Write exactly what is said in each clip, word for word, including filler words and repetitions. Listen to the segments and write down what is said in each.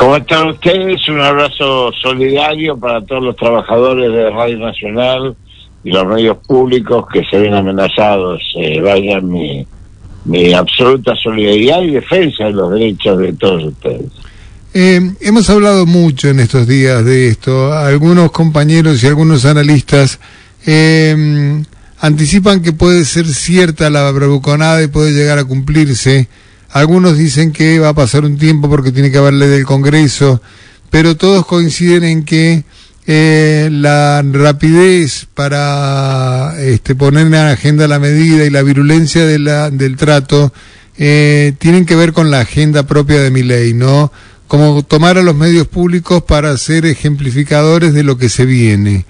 ¿Cómo están ustedes? Un abrazo solidario para todos los trabajadores de Radio Nacional y los medios públicos que se ven amenazados. Eh, vayan mi, mi absoluta solidaridad y defensa de los derechos de todos ustedes. Eh, hemos hablado mucho en estos días de esto. Algunos compañeros y algunos analistas eh, anticipan que puede ser cierta la bravuconada y puede llegar a cumplirse. Algunos dicen que va a pasar un tiempo porque tiene que haber ley del Congreso, pero todos coinciden en que eh, la rapidez para este, poner en agenda la medida y la virulencia de la, del trato eh, tienen que ver con la agenda propia de Milei, ¿no? Como tomar a los medios públicos para ser ejemplificadores de lo que se viene.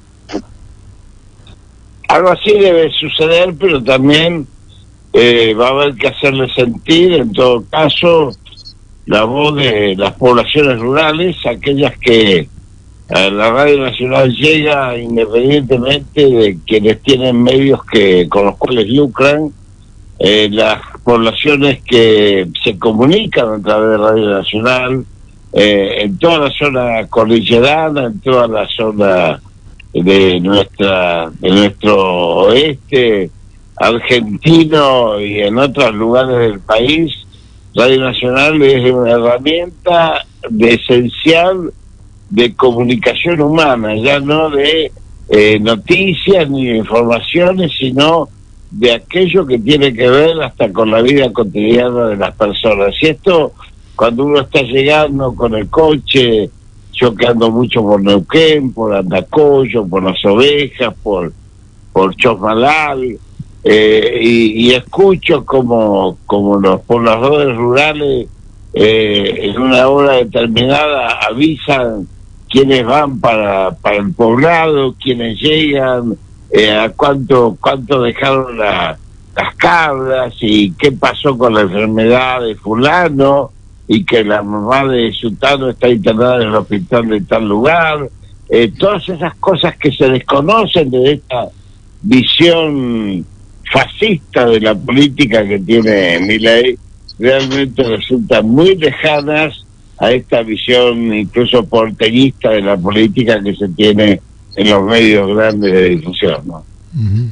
Algo así debe suceder, pero también Eh, va a haber que hacerle sentir, en todo caso, la voz de las poblaciones rurales, aquellas que a la Radio Nacional llega independientemente de quienes tienen medios que con los cuales lucran, eh, las poblaciones que se comunican a través de Radio Nacional, eh, en toda la zona cordillerana, en toda la zona de nuestra de nuestro oeste argentino y en otros lugares del país. Radio Nacional es una herramienta de esencial de comunicación humana, ya no de eh, noticias ni de informaciones, sino de aquello que tiene que ver hasta con la vida cotidiana de las personas. Y esto, cuando uno está llegando con el coche, yo que ando mucho por Neuquén, por Andacollo, por Las Ovejas, por, por Chosmalal, Eh, y, y escucho como, como los pobladores rurales eh, en una hora determinada avisan quiénes van para, para el poblado, quiénes llegan, eh, a cuánto, cuánto dejaron la, las cabras y qué pasó con la enfermedad de fulano y que la mamá de Sutano está internada en el hospital de tal lugar. Eh, todas esas cosas que se desconocen de esta visión fascista de la política que tiene Milei realmente resultan muy lejanas a esta visión incluso porteñista de la política que se tiene en los medios grandes de difusión, ¿no? Uh-huh.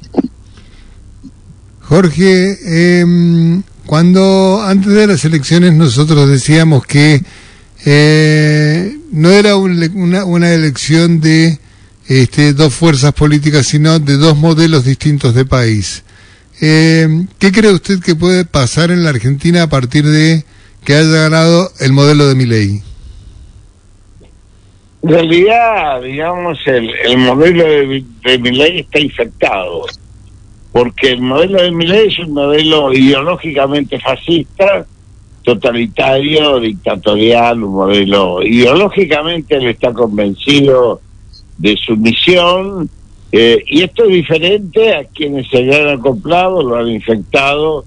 Jorge, eh, cuando antes de las elecciones nosotros decíamos que eh, no era un, una, una elección de este, dos fuerzas políticas, sino de dos modelos distintos de país. Eh, ¿Qué cree usted que puede pasar en la Argentina a partir de que haya ganado el modelo de Milei? En realidad, digamos, el, el modelo de, de Milei está infectado, porque el modelo de Milei es un modelo ideológicamente fascista, totalitario, dictatorial, un modelo ideológicamente él está convencido de su misión. Eh, y esto es diferente a quienes se le han acoplado, lo han infectado,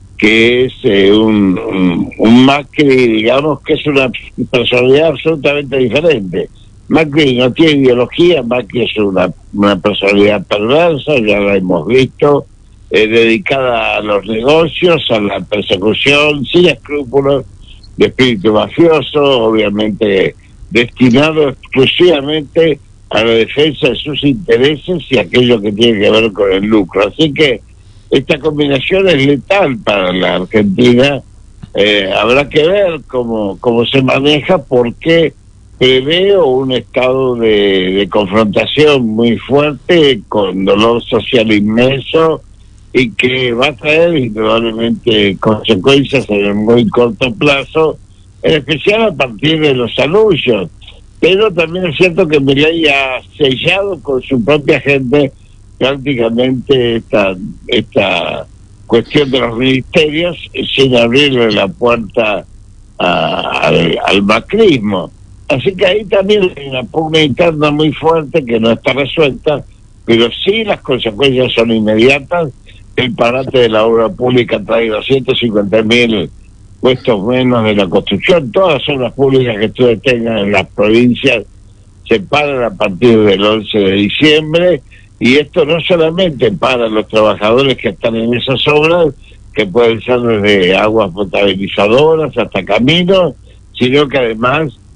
que es eh, un, un, un Macri, digamos, que es una personalidad absolutamente diferente. Macri no tiene ideología, Macri es una, una personalidad perversa, ya la hemos visto, eh, dedicada a los negocios, a la persecución, sin escrúpulos, de espíritu mafioso, obviamente destinado exclusivamente a la defensa de sus intereses y aquello que tiene que ver con el lucro. Así que esta combinación es letal para la Argentina. Eh, habrá que ver cómo, cómo se maneja, porque preveo un estado de, de confrontación muy fuerte, con dolor social inmenso, y que va a traer indudablemente consecuencias en el muy corto plazo, en especial a partir de los anuncios. Pero también es cierto que Milei ha sellado con su propia gente prácticamente esta esta cuestión de los ministerios, sin abrirle la puerta a, al, al macrismo. Así que ahí también hay una pugna interna muy fuerte que no está resuelta, pero sí las consecuencias son inmediatas. El parate de la obra pública trae doscientos cincuenta mil puestos menos de la construcción. Todas las obras públicas que ustedes tengan en las provincias se paran a partir del once de diciembre, y esto no solamente para los trabajadores que están en esas obras, que pueden ser desde aguas potabilizadoras hasta caminos, sino que además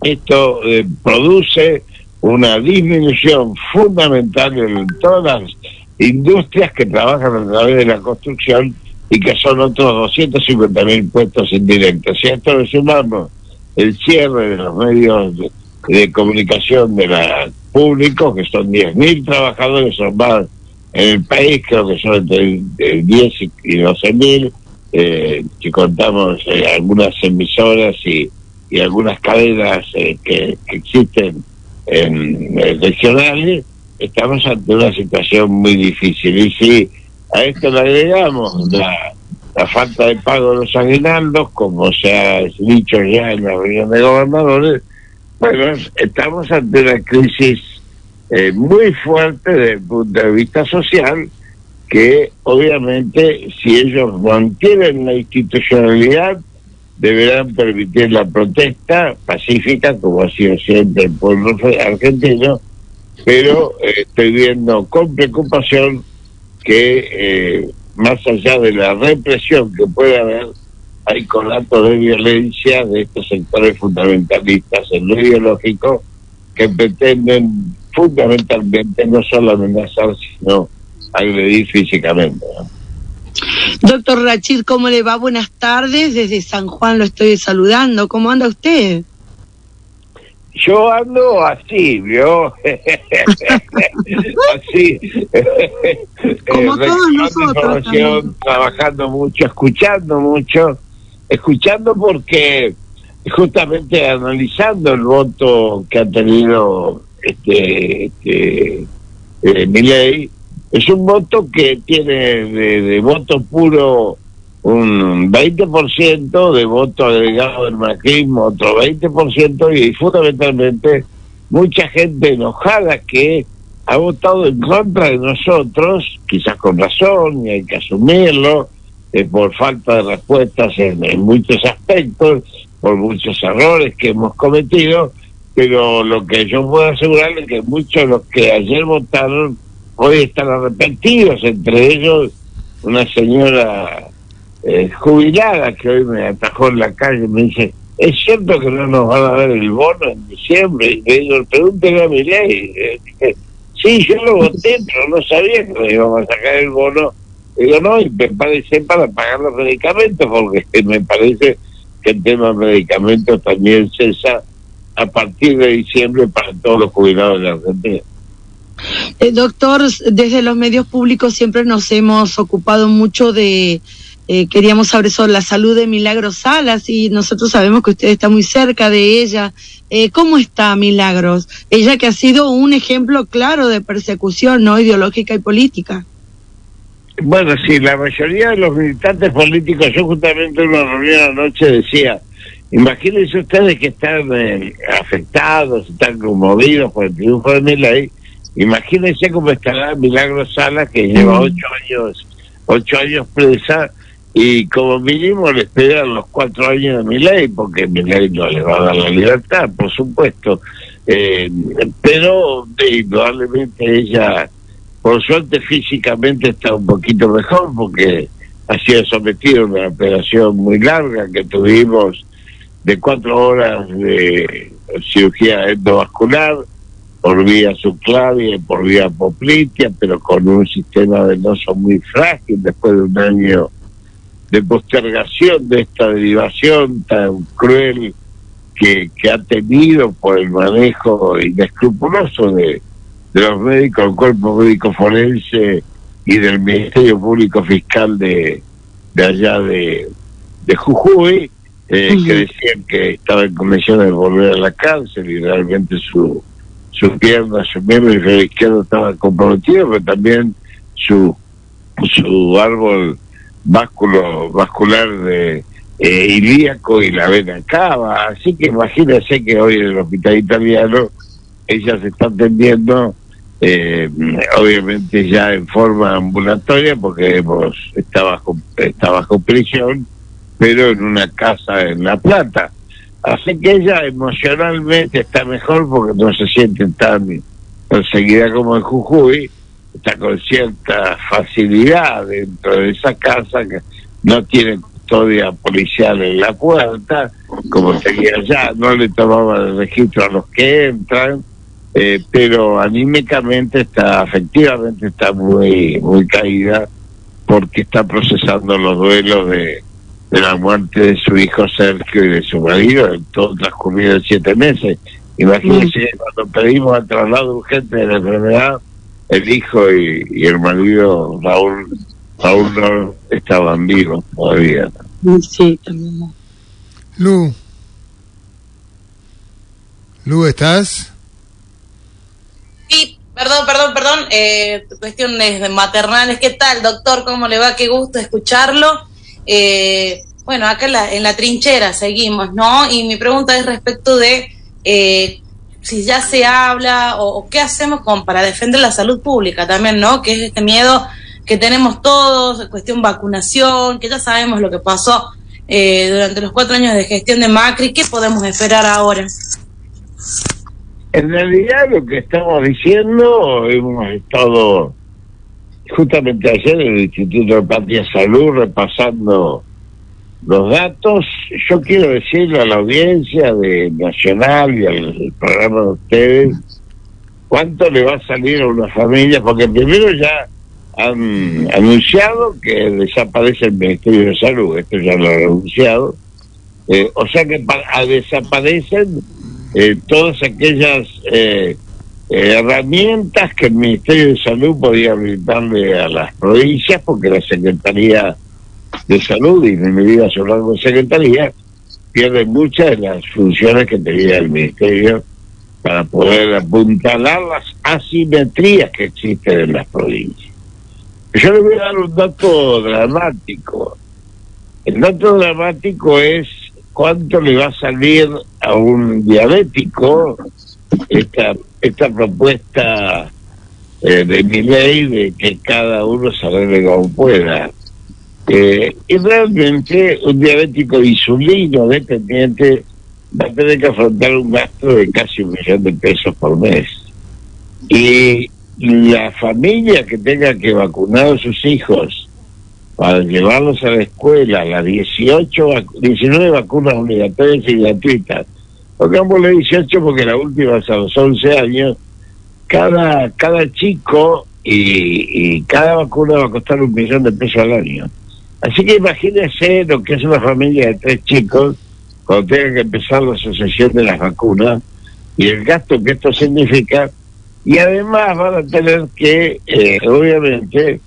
esto eh, produce una disminución fundamental en todas las industrias que trabajan a través de la construcción y que son otros doscientos cincuenta mil puestos indirectos. Si a esto le sumamos el cierre de los medios de, de comunicación de la públicos, que son diez mil trabajadores o más en el país, creo que son entre diez y doce mil, eh, si contamos eh, algunas emisoras y, y algunas cadenas eh, que, que existen en, en regionales, estamos ante una situación muy difícil. Y si a esto le agregamos la, la falta de pago de los aguinaldos, como se ha dicho ya en la reunión de gobernadores, bueno, estamos ante una crisis eh, muy fuerte desde el punto de vista social, que obviamente si ellos mantienen la institucionalidad, deberán permitir la protesta pacífica, como ha sido siempre el pueblo argentino, pero eh, estoy viendo con preocupación que eh, más allá de la represión que puede haber, hay conatos de violencia de estos sectores fundamentalistas en lo ideológico que pretenden fundamentalmente no solo amenazar, sino agredir físicamente, ¿no? Doctor Rachid, ¿cómo le va? Buenas tardes, desde San Juan lo estoy saludando. ¿Cómo anda usted? Yo ando así, ¿vio? Así. Como eh, todos nosotros también. Trabajando mucho, escuchando mucho, escuchando porque justamente analizando el voto que ha tenido este, este eh, Milei, es un voto que tiene de, de voto puro un veinte por ciento, de voto agregado del macrismo otro veinte por ciento, y fundamentalmente mucha gente enojada que ha votado en contra de nosotros, quizás con razón, y hay que asumirlo, eh, por falta de respuestas en, en muchos aspectos, por muchos errores que hemos cometido, pero lo que yo puedo asegurarles es que muchos de los que ayer votaron hoy están arrepentidos, entre ellos una señora eh, jubilada que hoy me atajó en la calle y me dice: ¿es cierto que no nos van a dar el bono en diciembre? Y le digo: pregúntele a Milei. Eh, dije, sí, yo lo voté, pero no sabía que nos íbamos a sacar el bono. Le digo: no, y me parece para pagar los medicamentos, porque me parece que el tema de medicamentos también cesa a partir de diciembre para todos los jubilados de la Argentina. Eh, doctor, desde los medios públicos siempre nos hemos ocupado mucho de, eh, queríamos saber sobre la salud de Milagros Salas, y nosotros sabemos que usted está muy cerca de ella. Eh, ¿Cómo está Milagros? Ella que ha sido un ejemplo claro de persecución, ¿no?, ideológica y política. Bueno, sí, la mayoría de los militantes políticos, yo justamente en una reunión anoche decía, imagínense ustedes que están eh, afectados, están conmovidos por el triunfo de Milei. Imagínense cómo estará Milagros Salas, que lleva ocho años, ocho años presa, y como mínimo le esperan los cuatro años de Milei, porque Milei no le va a dar la libertad, por supuesto. Eh, pero indudablemente ella, por suerte físicamente está un poquito mejor, porque ha sido sometida a una operación muy larga que tuvimos de cuatro horas de cirugía endovascular, por vía subclavia y por vía poplitea, pero con un sistema venoso muy frágil después de un año de postergación de esta derivación tan cruel que, que ha tenido por el manejo inescrupuloso de, de los médicos, el cuerpo médico forense y del Ministerio Público Fiscal de, de allá de, de Jujuy, eh, uh-huh. que decían que estaba en condiciones de volver a la cárcel, y realmente su su pierna, su miembro inferior izquierdo estaba comprometido, pero también su su árbol vasculo, vascular de eh, ilíaco y la vena cava. Así que imagínense que hoy en el hospital italiano ella se está atendiendo, eh, obviamente ya en forma ambulatoria, porque hemos, está bajo, está bajo prisión, pero en una casa en La Plata. Así que ella emocionalmente está mejor, porque no se siente tan perseguida como en Jujuy, está con cierta facilidad dentro de esa casa, que no tiene custodia policial en la puerta, como seguía allá, no le tomaban el registro a los que entran, eh, pero anímicamente está, afectivamente está muy, muy caída, porque está procesando los duelos de, de la muerte de su hijo Sergio y de su marido, en todo transcurrido de siete meses. Imagínense, mm. cuando pedimos el traslado urgente de la enfermedad, el hijo y, y el marido Raúl, Raúl no estaban vivos todavía. Sí, también. Lu. Lu, ¿estás? Sí, perdón, perdón, perdón. Eh, cuestiones maternales. ¿Qué tal, doctor? ¿Cómo le va? Qué gusto escucharlo. Eh, bueno, acá en la, en la trinchera seguimos, ¿no? Y mi pregunta es respecto de eh, si ya se habla o, o qué hacemos con, para defender la salud pública también, ¿no? Que es este miedo que tenemos todos, cuestión vacunación, que ya sabemos lo que pasó eh, durante los cuatro años de gestión de Macri. ¿Qué podemos esperar ahora? En realidad lo que estamos diciendo, hemos estado justamente ayer en el Instituto de Patria Salud repasando los datos. Yo quiero decirle a la audiencia de Nacional y al programa de ustedes cuánto le va a salir a una familia, porque primero ya han anunciado que desaparece el Ministerio de Salud, esto ya lo han anunciado, eh, o sea que pa- desaparecen eh, todas aquellas eh, eh, herramientas que el Ministerio de Salud podía brindarle a las provincias, porque la Secretaría de Salud y mi medida su rango de Secretaría pierde muchas de las funciones que tenía el Ministerio para poder apuntalar las asimetrías que existen en las provincias. Yo le voy a dar un dato dramático. El dato dramático es cuánto le va a salir a un diabético esta esta propuesta eh, de mi ley de que cada uno se arregle como pueda. Eh, y realmente un diabético insulino dependiente va a tener que afrontar un gasto de casi un millón de pesos por mes. Y la familia que tenga que vacunar a sus hijos para llevarlos a la escuela, las dieciocho, diecinueve vacunas obligatorias y gratuitas, pongámosle dieciocho porque la última es a los once años, cada cada chico y, y cada vacuna va a costar un millón de pesos al año. Así que imagínense lo que es una familia de tres chicos cuando tengan que empezar la asociación de las vacunas y el gasto que esto significa, y además van a tener que, eh, obviamente,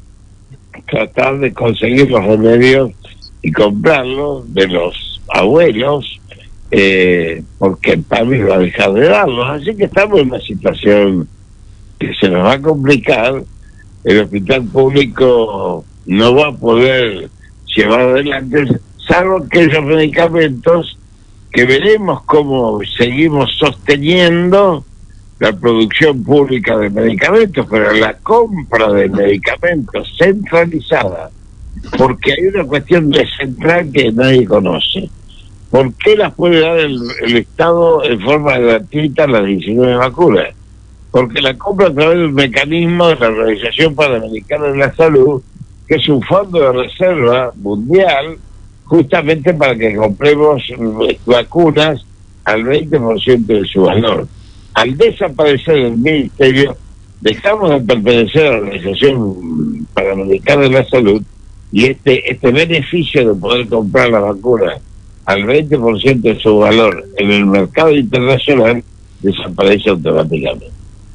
tratar de conseguir los remedios y comprarlos de los abuelos, eh, porque el PAMI va a dejar de darlos. Así que estamos en una situación que se nos va a complicar. El hospital público no va a poder llevar adelante, salvo aquellos medicamentos que veremos cómo seguimos sosteniendo la producción pública de medicamentos, pero la compra de medicamentos centralizada, porque hay una cuestión de central que nadie conoce. ¿Por qué las puede dar el, el Estado en forma gratuita las diecinueve vacunas? Porque la compra a través de un mecanismo de la Organización Panamericana de la Salud, que es un fondo de reserva mundial, justamente para que compremos vacunas al veinte por ciento de su valor. Al desaparecer el Ministerio, dejamos de pertenecer a la Organización Panamericana de la Salud, y este este beneficio de poder comprar la vacuna al veinte por ciento de su valor en el mercado internacional desaparece automáticamente.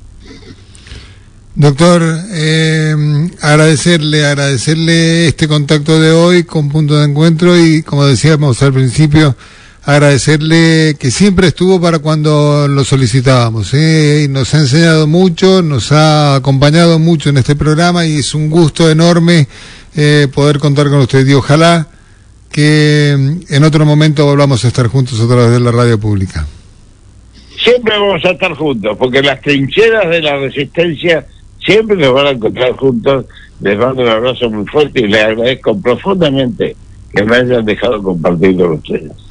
Doctor, eh, agradecerle, agradecerle este contacto de hoy con Punto de Encuentro y, como decíamos al principio, agradecerle que siempre estuvo para cuando lo solicitábamos, ¿eh? Nos ha enseñado mucho, nos ha acompañado mucho en este programa y es un gusto enorme eh, poder contar con usted, y ojalá que en otro momento volvamos a estar juntos a través de la radio pública. Siempre vamos a estar juntos, porque las trincheras de la resistencia siempre nos van a encontrar juntos. Les mando un abrazo muy fuerte y les agradezco profundamente que me hayan dejado compartir con ustedes.